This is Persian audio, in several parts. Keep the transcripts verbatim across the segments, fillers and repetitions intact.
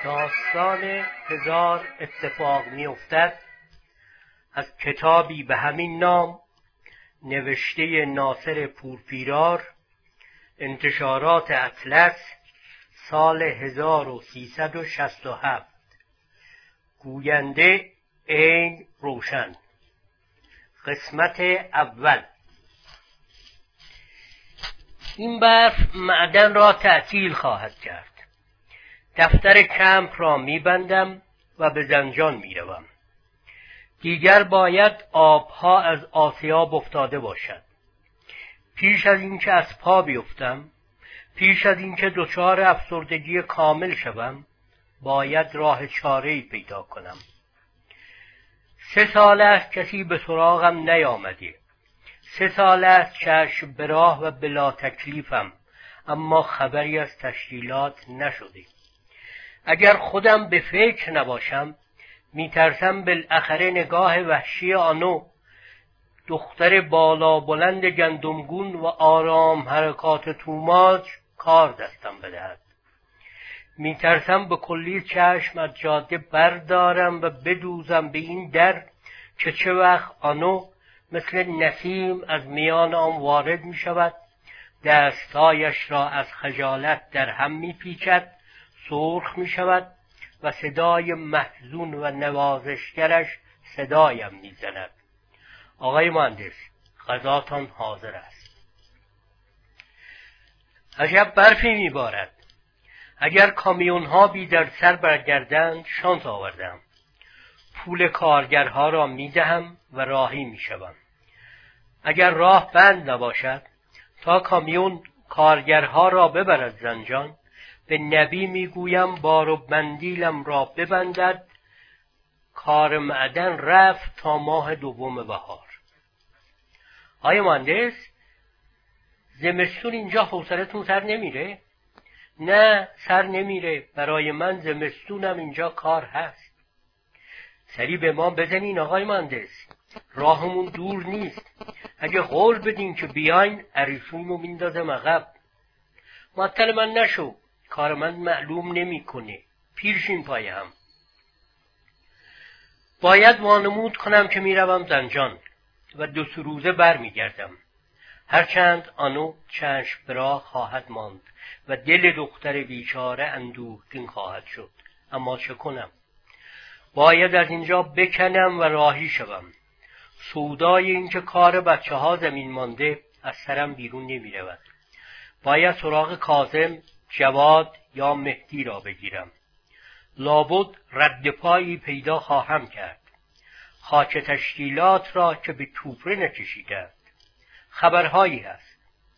داستان هزار اتفاق می افتد از کتابی به همین نام نوشته ناصر پورپیرار، انتشارات اطلس، سال هزار و سیصد و شصت و هفت. گوینده عین روشن. قسمت اول. این برف معدن را تعطیل خواهد کرد. دفتر کمپ را میبندم و به زنجان میروم. دیگر باید آبها از آسیاب افتاده باشد. پیش از اینکه از پا بیفتم، پیش از اینکه دچار افسردگی کامل شوم، باید راه چاره‌ای پیدا کنم. سه سال است کسی به سراغم نیامده. سه سال است چشم به راه و بلا تکلیفم، اما خبری از تشکیلات نشده. اگر خودم به فکر نباشم، میترسم بالاخره نگاه وحشی آنو، دختر بالا بلند گندمگون و آرام حرکات توماج، کار دستم بدهد. میترسم به کلی چشم از جاده بردارم و بدوزم به این در که چه وقت آنو مثل نسیم از میان آن وارد می شود، دستایش را از خجالت در هم می پیچد، سرخ می شود و صدای محزون و نوازشگرش صدایم می زند: آقای مهندس، غذاتان حاضر است. عجب برفی می بارد. اگر کامیون ها بی در سر برگردند شانس آوردم. پول کارگرها را می دهم و راهی می شوم. اگر راه بند نباشد، تا کامیون کارگرها را ببرد زنجان، به نبی می گویم بار و بندیلم را ببندد. کار معدن رفت تا ماه دوم بهار. آیا مهندس، زمستون اینجا حوصلتون سر نمیره؟ نه، سر نمیره. برای من زمستونم اینجا کار هست. سری به ما بزنین آقای مهندس، راهمون دور نیست. اگه قول بدین که بیاین، عریشون رو میندازم عقب. معطل من نشو، کار من معلوم نمی کنه. پیرشین پای هم. باید وانمود کنم که میروم زنجان و دو سه روزه بر میگردم. هرچند آنو چشم به راه خواهد ماند و دل دختر بیچاره اندوهگین خواهد شد، اما چه کنم؟ باید از اینجا بکنم و راهی شوم. سودای این که کار بچه ها زمین مانده از سرم بیرون نمی رود. باید سراغ کاظم، جواد یا مهدی را بگیرم. لابد رد پایی پیدا خواهم کرد. خاک تشکیلات را که به توپره نکشیدند. خبرهایی هست.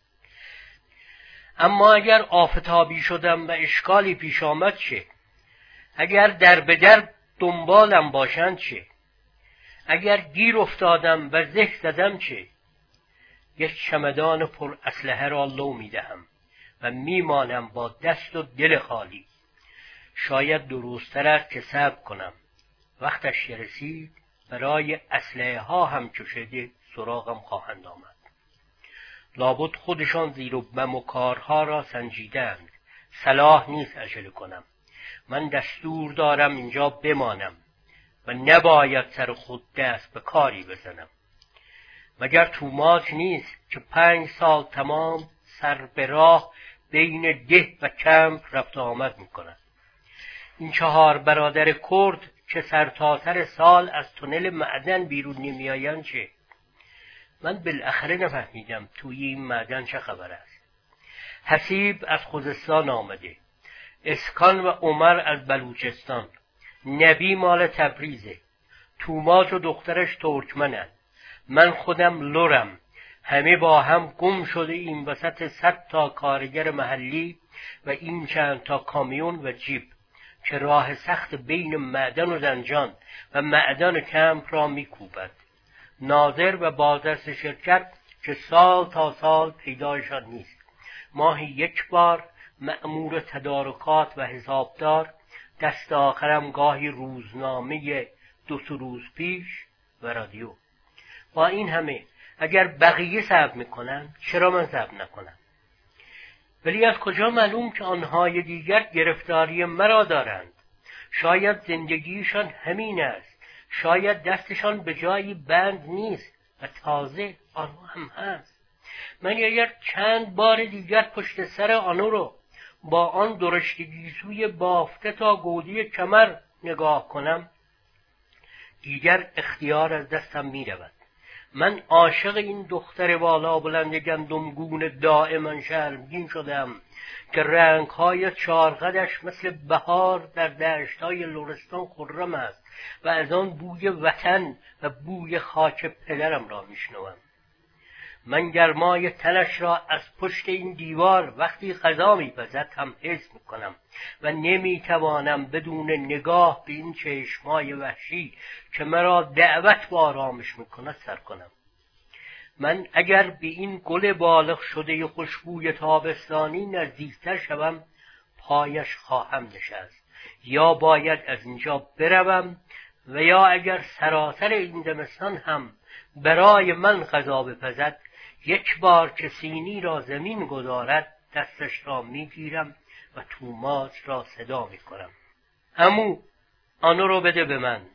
اما اگر آفتابی شدم و اشکالی پیش آمد چه؟ اگر در به در دنبالم باشند چه؟ اگر گیر افتادم و زه زدم چه؟ یک چمدان پر اسلحه را لو می دهم و می مانم با دست و دل خالی. شاید درست‌تر است که صبر کنم. وقتش رسید برای اسلحه ها هم چشده سراغم خواهند آمد. لابد خودشان زیر و بم و کارها را سنجیدند. صلاح نیست عجله کنم. من دستور دارم اینجا بمانم و نباید سر خود دست به کاری بزنم. مگر توماج نیست که پنج سال تمام سر به راه بین ده و کمپ رفت آمد میکند. این چهار برادر کرد که سر تا سر سال از تونل معدن بیرون نمیآیند چه؟ من بالاخره نفهمیدم توی این معدن چه خبر است. حسیب از خوزستان آمده، اسکان و عمر از بلوچستان، نبی مال تبریزه، توماج و دخترش ترکمنند، من خودم لرم. همه با هم گم شده این وسط صد تا کارگر محلی و این چند تا کامیون و جیب که راه سخت بین معدن و زنجان و معدن کمپ را میکوبد. ناظر و بازرس شرکت که سال تا سال پیدایشان نیست. ماهی یک بار مأمور تدارکات و حسابدار، دست آخرم گاهی روزنامه دو سه روز پیش و رادیو. با این همه اگر بقیه صبر میکنن، چرا من صبر نکنم؟ ولی از کجا معلوم که آنهای دیگر گرفتاری مرا دارند؟ شاید زندگیشان همین است، شاید دستشان به جایی بند نیست و تازه آنو هم هست. من اگر چند بار دیگر پشت سر آنو رو با آن درشتگی سوی بافته تا گودی کمر نگاه کنم، دیگر اختیار از دستم می رود. من عاشق این دختر بالا بلند گندمگون دائما شرمگین شدم که رنگهای چارقدش مثل بهار در دشتهای لرستان خرم است و از آن بوی وطن و بوی خاک پدرم را میشنوم. من گرمای تنش را از پشت این دیوار وقتی غذا میپزد هم حس میکنم و نمیتوانم بدون نگاه به این چشمای وحشی که مرا دعوت و آرامش میکند سر کنم. من اگر به این گل بالغ شده خوشبوی تابستانی نزدیکتر شوم، پایش خواهم نشست. یا باید از اینجا بروم و یا اگر سراسر این زمستان هم برای من غذا بپزد، یک بار که سینی را زمین گذارد دستش را میگیرم و توماس را صدا میکنم: عمو، آنو رو بده به من.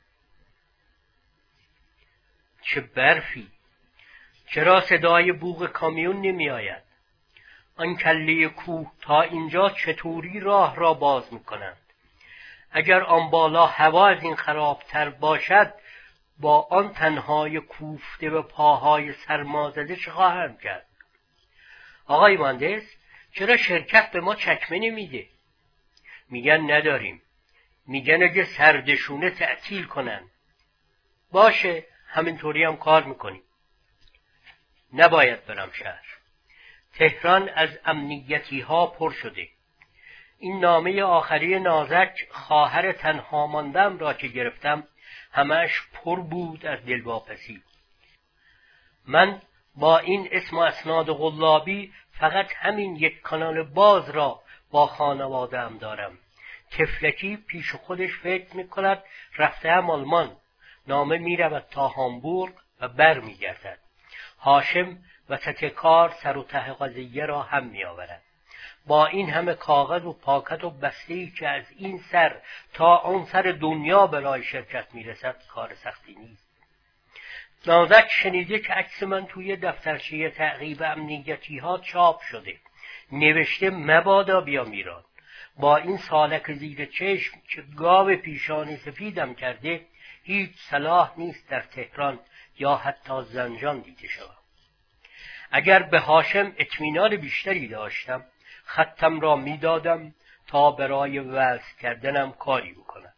چه برفی! چرا صدای بوق کامیون نمی آید؟ آن کله کوه تا اینجا چطوری راه را باز میکنند؟ اگر آن بالا هوا از این خرابتر باشد، با آن تنهای کوفته و پاهای سرمازده چه خواهم کرد؟ آقای مهندس، چرا شرکت به ما چکمه نمیده؟ میگن نداریم. میگن اگه سردشونه تعطیل کنن. باشه، همینطوری هم کار میکنیم. نباید برم شهر. تهران از امنیتی ها پر شده. این نامه آخری نازک خواهر تنها ماندم را که گرفتم همش پر بود از دلواپسی. من با این اسم و اسناد غلابی فقط همین یک کانال باز را با خانواده‌ام دارم. تفلکی پیش خودش فکر میکند رفته هم آلمان. نامه میرود تا هامبورگ و بر میگردد. هاشم وسط کار سر و ته قضیه را هم میآورد. با این همه کاغذ و پاکت و بسته‌ای که از این سر تا آن سر دنیا برای شرکت میرسد کار سختی نیست. نازک شنیده که عکس من توی دفترچه تعقیب امنیتی ها چاپ شده. نوشته مبادا بیام ایران. با این سالک زیر چشم که گاو پیشانی سفیدم کرده، هیچ صلاح نیست در تهران یا حتی زنجان دیده شوم. اگر به هاشم اطمینان بیشتری داشتم، خطم را میدادم تا برای وصل کردنم کاری بکند.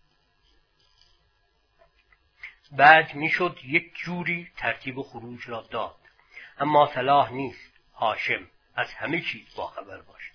بعد میشد یک جوری ترتیب خروج را داد. اما صلاح نیست هاشم از همه چیز باخبر باشد.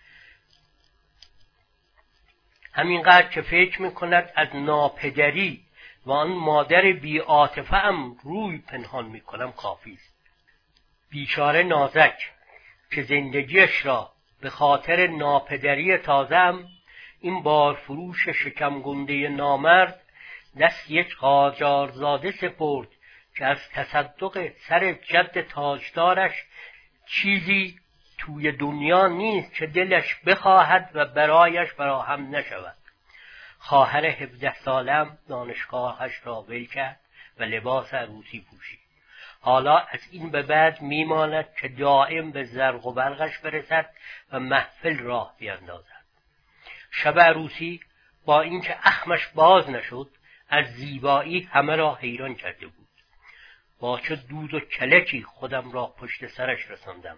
همینقدر که فکر میکند از ناپدری و آن مادر بی عاطفه ام روی پنهان میکنم کافی است. بیچاره نازک که زندگیش را به خاطر ناپدری تازم این بار فروش شکمگنده نامرد دست یک قاجارزاده سپرد که از تصدق سر جد تاجدارش چیزی توی دنیا نیست که دلش بخواهد و برایش فراهم نشود. خواهر هفده سالم دانشگاهش را ول کرد و لباس عروسی پوشید. حالا از این به بعد میماند که دائم به زرق و برقش برسد و محفل راه بیندازد. شب عروسی با اینکه اخمش باز نشد، از زیبایی همه را حیران کرده بود. با چه دود و کلکی خودم را پشت سرش رساندم.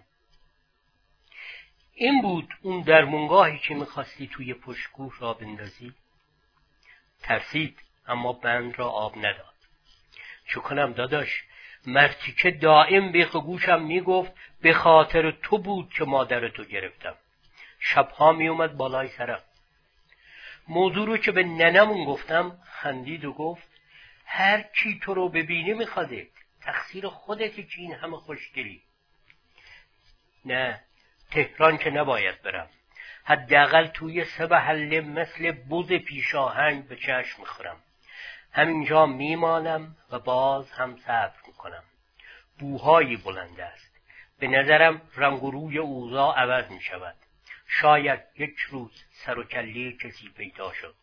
این بود اون درمونگاهی که میخواستی توی پشتگوه را بندازی؟ ترسید اما بند را آب نداد. چه کنم داداش؟ مرتی که دائم بیخ گوشم میگفت به خاطر تو بود که مادر تو گرفتم. شبها میومد بالای سرم. موضوع رو که به ننمون گفتم خندید و گفت هر کی تو رو ببینه میخواده، تقصیر خودتی که این همه خوشگلی. نه، تهران که نباید برم. حداقل توی سه محله مثل بز پیشاهنگ به چشم میخورم. همینجا میمانم و باز هم صبر میکنم. بوهایی بلند است. به نظرم رنگ و روی اوضاع عوض میشود. شاید یک روز سر و کله کسی پیدا شد.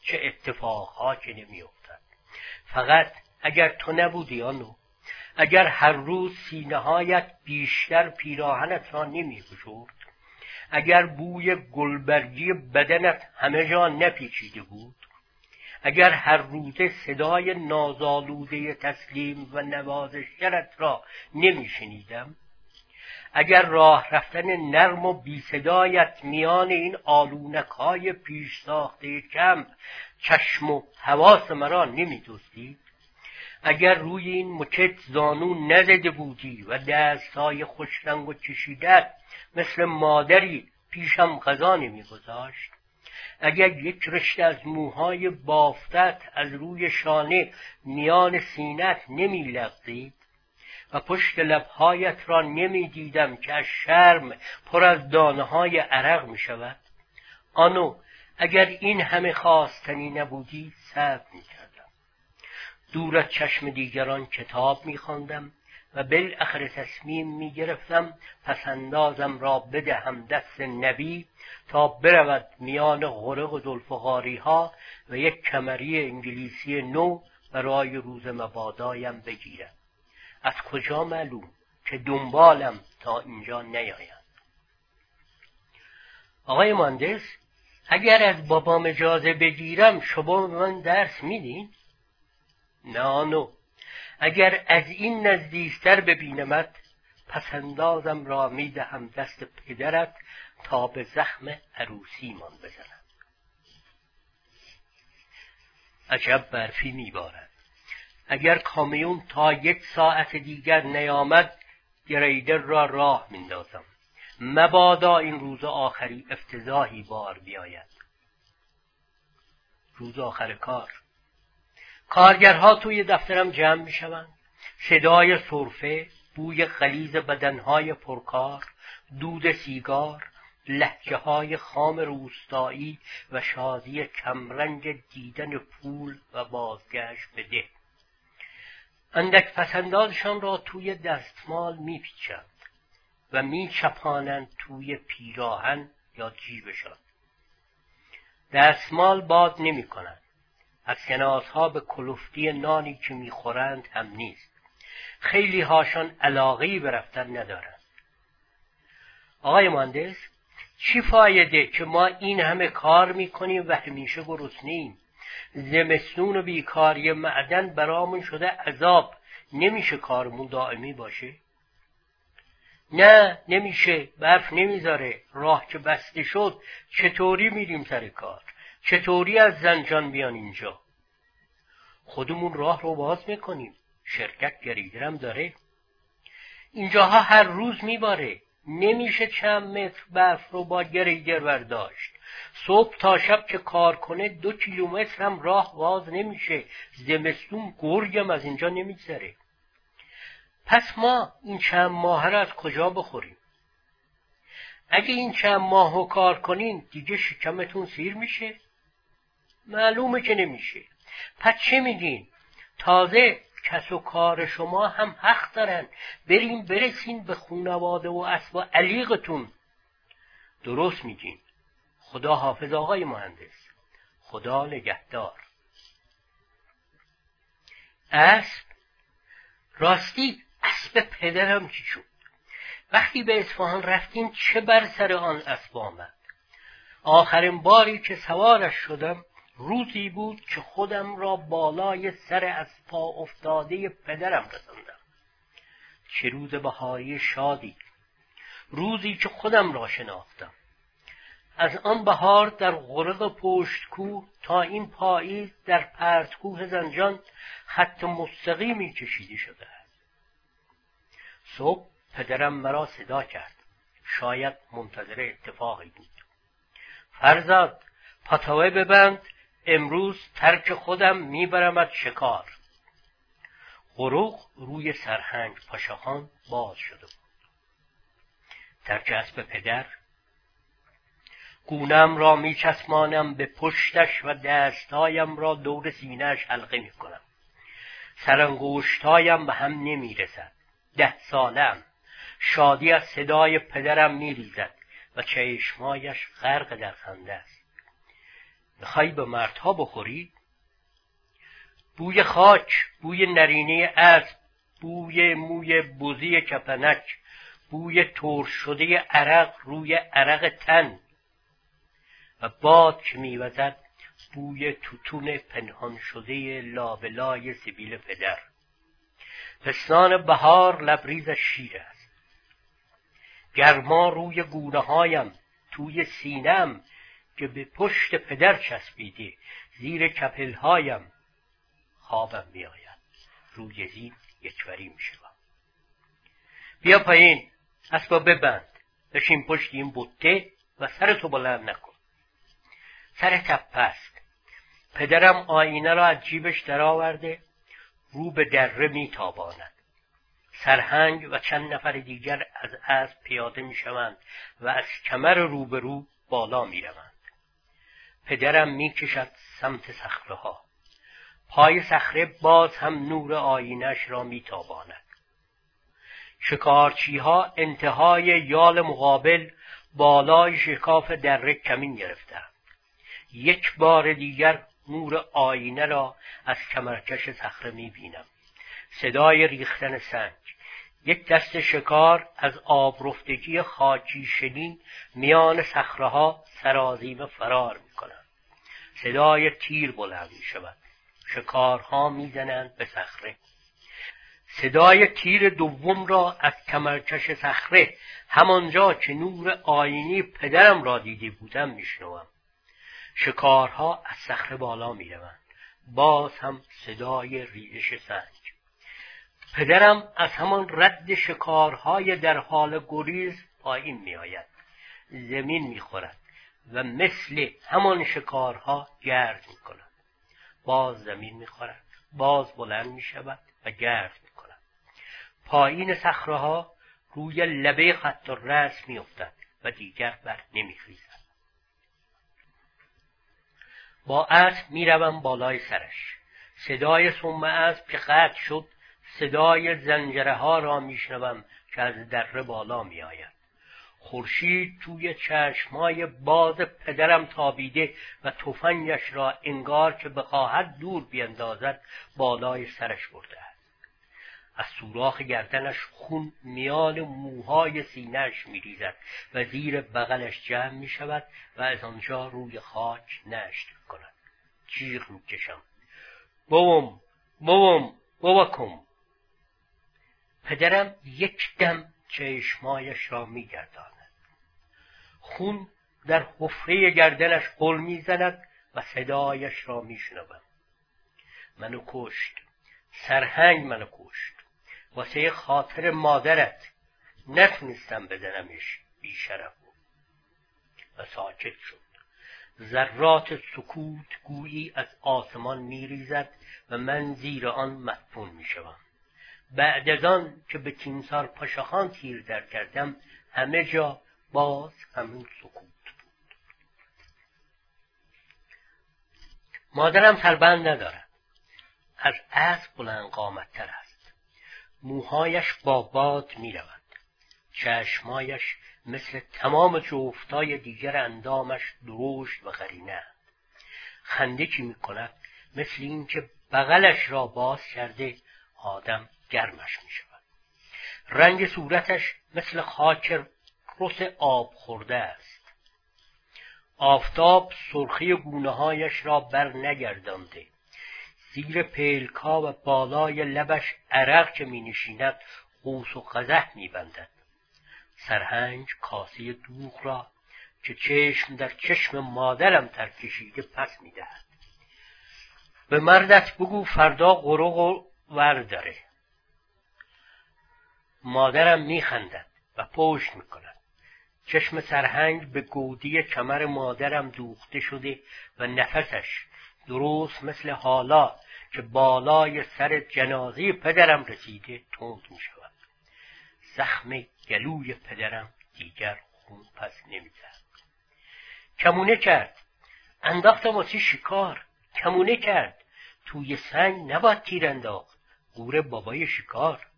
چه اتفاقها که نمی‌افتد. فقط اگر تو نبودی آنو، اگر هر روز سینه‌هایت بیشتر پیراهنت را نمی‌فشرد، اگر بوی گلبرگی بدنت همه جا نپیچیده بود، اگر هر روزه صدای نازآلوده تسلیم و نوازشگرت را نمی‌شنیدم، اگر راه رفتن نرم و بی صدایت میان این آلونک‌های پیش ساخته کم چشم و حواس مرا نمی‌دزدید، اگر روی این مچت زانو نزده بودی و دستهای خوشرنگ و چشیدت مثل مادری پیشم غذا نمی‌گذاشت، اگر یک رشته از موهای بافتت از روی شانه میان سینت نمی‌لغزید و پشت لبهایت را نمی‌دیدم که از شرم پر از دانه‌های عرق می‌شود، آنو اگر این همه خواستنی نبودی صبر می‌کردم. دور از چشم دیگران کتاب می‌خواندم و بالاخره تصمیم می‌گرفتم پسندازم را بدهم دست نبی تا برود میان غرق و ذوالفقاری‌ها و یک کمری انگلیسی نو برای روز مبادایم بگیرم. از کجا معلوم که دنبالم تا اینجا نیاید؟ آقای مهندس، اگر از بابام اجازه بگیرم شما به من درس میدین؟ نه نو، اگر از این نزدیکتر ببینمت پسندازم را میدهم دست پدرت تا به زخم عروسیمان بزنم. عجب برفی میبارد. اگر کامیون تا یک ساعت دیگر نیامد گریدر را راه میندازم، مبادا این روز آخری افتضاحی بار بیاید. روز آخر کار. کارگرها توی دفترم جمع میشوند. صدای سرفه، بوی غلیظ بدنهای پرکار، دود سیگار، لهجه های خام روستایی و شادی کمرنگ دیدن پول و بازگشت به ده. اندک پسندازشان را توی دستمال میپیچند و میچپانند توی پیراهن یا جیبشان. دستمال باز نمی کنند. از کناسها به کلفتی نانی که میخورند هم نیست. خیلی هاشان علاقه‌ای به رفتن ندارند. آقای مهندس، چی فایده که ما این همه کار میکنیم و همیشه گرسنه‌ایم؟ زمستون و بیکاری معدن برامون شده عذاب. نمیشه کارمون دائمی باشه؟ نه نمیشه، برف نمیذاره. راه که بسته شد چطوری میریم سر کار؟ چطوری از زنجان بیان اینجا؟ خودمون راه رو باز میکنیم. شرکت گریدرم داره. اینجاها هر روز میباره. نمیشه چند متر برف رو با گریدر برداشت. صبح تا شب که کار کنه دو کیلومتر هم راه باز نمیشه. زمستون گرگم از اینجا نمیگذره. پس ما این چند ماه را از کجا بخوریم؟ اگه این چند ماهو کار کنین دیگه شکمتون سیر میشه؟ معلومه که نمیشه. پس چه میگین؟ تازه کس و کار شما هم حق دارن. بریم برسین به خونواده و اسب و علیقتون. درست میگین. خدا حافظ آقای مهندس. خدا نگهدار. اسب؟ راستی اسب پدرم چی شد؟ وقتی به اصفهان رفتیم چه بر سر آن اسب آمد؟ آخرین باری که سوارش شدم روزی بود که خودم را بالای سر از پا افتاده پدرم رساندم. چه روز بهاری شادی! روزی که خودم را شناختم. از آن بهار در غرق پشت کوه تا این پاییز در پرتکوه زنجان خط مستقیمی کشیده شده است. صبح پدرم مرا صدا کرد. شاید منتظر اتفاقی بود. فرزاد، پتوه ببند، امروز ترک خودم میبرمت شکار. غروق روی سرهنگ پاشخان باز شده بود. ترک اسب پدر. گونم را میچسمانم به پشتش و دستایم را دور سینه‌اش حلقه میکنم. سرانگشتایم به هم نمیرسد. ده سالم. شادی از صدای پدرم میریزد و چشمایش غرق در خنده است. میخوای به مردها بخوری؟ بوی خاک، بوی نرینه اسب، بوی موی بزی کپنک، بوی ترش شده عرق روی عرق تن و باد که میوزد بوی توتون پنهان شده لابلای سبیل پدر. پستان بهار لبریز شیر است. گرما روی گونه هایم، توی سینم که به پشت پدر چسبیده، زیر کپل هایم خوابم می آید، روی زین یکوری می شوم. بیا پایین، اسبا ببند، بشین پشت این بوته و سرتو بلند نکن. سر تپه است. پدرم آینه را از جیبش درآورده، رو به دره می تاباند. سرهنگ و چند نفر دیگر از اسب پیاده می شوند و از کمر روبرو بالا می روند. پدرم می کشد سمت صخره ها. پای صخره باز هم نور آینش را می تاباند. شکارچی ها انتهای یال مقابل بالای شکاف دره کمین گرفتند. یک بار دیگر نور آینه را از کمرکش صخره می بینم. صدای ریختن سنگ. یک دست شکار از آب رفتگی خاکی شنی میان صخره ها سرازیمه فرار می کنند. صدای تیر بلند می شود. شکارها می زنند به صخره. صدای تیر دوم را از کمرکش صخره، همانجا که نور آینی پدرم را دیده بودم، می شنوم. شکارها از صخره بالا می روند. باز هم صدای ریزش سنگ. پدرم از همان رد شکارهای در حال گریز پایین می آید. زمین می خورد و مثل همان شکارها گرد می کند. باز زمین می خورد، باز بلند می شود و گرد می کند. پایین صخره‌ها روی لبه خط الرأس می افتد و دیگر بر نمی خیزد. با اسب می روم بالای سرش. صدای سم اسب که قطع شد، صدای زنجره ها را می شنوم که از دره بالا می آید. خورشید توی چشمای باز پدرم تابیده و تفنگش را انگار که بخواهد دور بیندازد بالای سرش برده است. از سوراخ گردنش خون میان موهای سینه‌اش می ریزد و زیر بغلش جمع می شود و از آنجا روی خاک نشت می کند. جیغ می کشم. بوم بوم بوکم. پدرم یک دم چشمایش را می گرداند. خون در حفره گردنش غل می زند و صدایش را می شنوم. منو کشت. سرهنگ منو کشت. واسه خاطر مادرت نتونستم بزنمش، بیشرف بود. و ساکت شد. ذرات سکوت گویی از آسمان می ریزد و من زیر آن مدفون می شوم. بعد از آن که به تیمسار پاشاخان تیر در کردم، همه جا باز همون سکوت بود. مادرم سربند ندارد. از اسب بلند قامت تر است. موهایش با باد می رود. چشمایش مثل تمام جفتای دیگر اندامش درشت و قرینه. خنده که می کند مثل این که بغلش را باز کرده آدم گرمش می شود. رنگ صورتش مثل خاک رس آب خورده است. آفتاب سرخی گونه‌هایش را بر نگردانده. زیر پیلکا و بالای لبش عرق که می نشیند قوس و قزح می بندد. سرهنگ کاسه دوغ را که چشم در چشم مادرم ترکشیده پس می دهد. به مردت بگو فردا قرق و ور داره. مادرم می خندد و پشت می کند. چشم سرهنگ به گودی کمر مادرم دوخته شده و نفسش درست مثل حالا که بالای سر جنازه پدرم رسیده تند می شود. زخم گلوی پدرم دیگر خون پس نمی دهد. کمونه کرد. انداختم واسه شکار. کمونه کرد. توی سنگ نباید تیر انداخت. گور بابای شکار.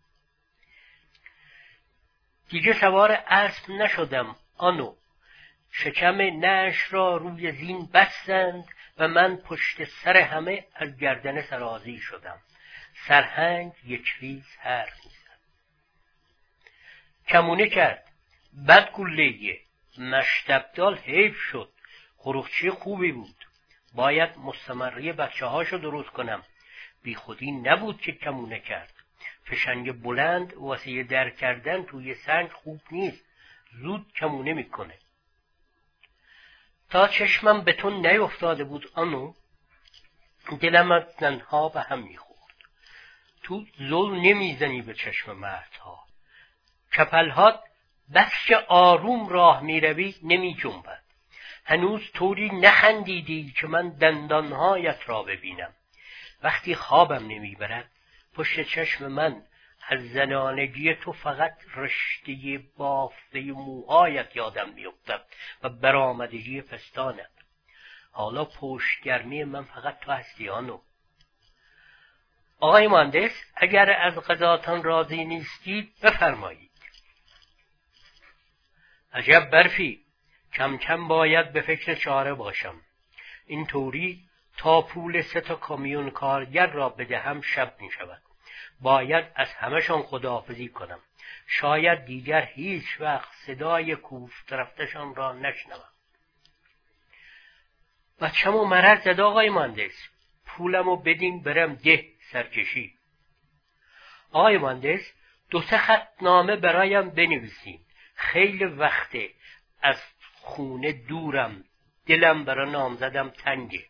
دیگه سوار اسب نشدم آنو. شکم نعش را روی زین بستند و من پشت سر همه از گردن سرازی شدم. سرهنگ یک ریز حرف میزد. کمونه کرد، بد گله‌ایه، مشتبدال حیف شد، خروخچی خوبی بود، باید مستمری بچه هاشو درست کنم. بی خودی نبود که کمونه کرد. فشنگ بلند واسه در کردن توی سنگ خوب نیست، زود کمونه میکنه. تا چشمم به تو نیفتاده بود آنو، دلم از زنها به هم میخورد. تو زل نمیزنی به چشم مردها، کپلهات بس که آروم راه میروی نمی جنبد. هنوز طوری نخندیدی که من دندانهایت را ببینم. وقتی خوابم نمیبرد پشت چشم من از زنانگی تو فقط رشته بافته موهایت یادم میافتد و برآمدگی پستانت. حالا پشتگرمی من فقط تو هستی آنو. آقای مهندس، اگر از قضاتان راضی نیستید بفرمایید. عجب برفی، کم کم باید به فکر چاره باشم. این طوری تا پول سه تا کامیون کارگر را بدهم شب می شود. باید از همشان خداحافظی کنم. شاید دیگر هیچ وقت صدای کوفت رفتشان را نشنوم. بچه‌مو مرض زد آقای مهندس، پولمو بدین برم ده سرکشی. آقای مهندس، دو سه خط نامه برایم بنویسین. خیلی وقته از خونه دورم، دلم برای نامزدم تنگه.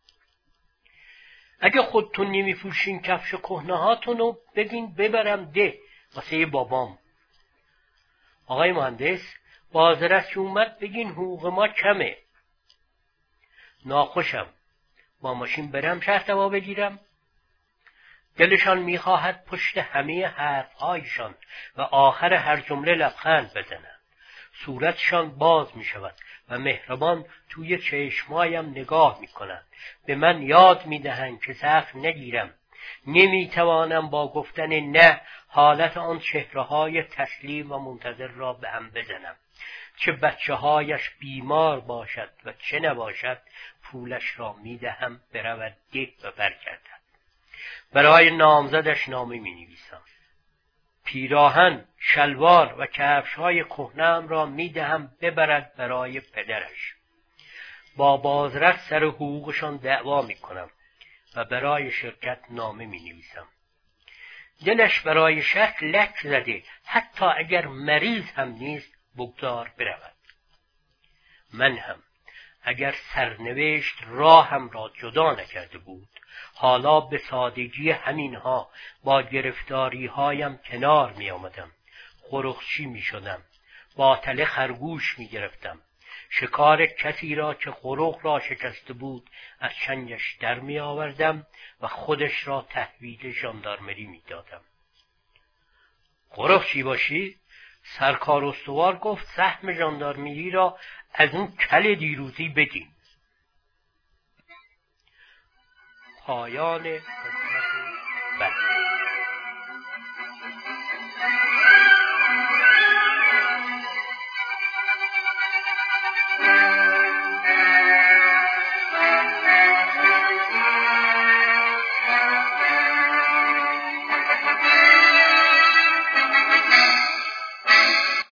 اگه خودتون نمیفروشین کفش کهنه هاتونو بگین ببرم ده واسه بابام. آقای مهندس، بازرس که اومد بگین حقوق ما کمه. ناخوشم، با ماشین برم شهر دوا بگیرم. دلشان میخواهد پشت همه حرفهایشان و آخر هر جمله لبخند بزنند. صورتشان باز میشود و مهربان توی چشمایم نگاه میکنند. به من یاد میدهند که سخت نگیرم. نمیتوانم با گفتن نه حالت آن چهره‌های تسلیم و منتظر را به هم بزنم. چه بچه هایش بیمار باشد و چه نباشد، پولش را میدهم برود ده و برگردد. برای نامزدش نامه می نویسم. پیراهن، شلوار و کفش‌های کهنه‌ام را میدهم ببرد برای پدرش. با بازرس سر حقوقشان دعوا میکنم و برای شرکت نامه می نویسم. دلش برای شرک لک زده، حتی اگر مریض هم نیست بگذار برود. من هم اگر سرنوشت راهم را جدا نکرده بود، حالا به سادگی همینها با گرفتاری هایم کنار می آمدم. خرخشی می شدم. باطل خرگوش می گرفتم. شکار کسی را که خرخ را شکسته بود از چنگش در می آوردم و خودش را تحویل ژاندارمری می دادم. خرخشی باشی؟ سرکار استوار گفت سهم ژاندارمری را از اون کل دیروزی بدین. پایان قسمت بعد.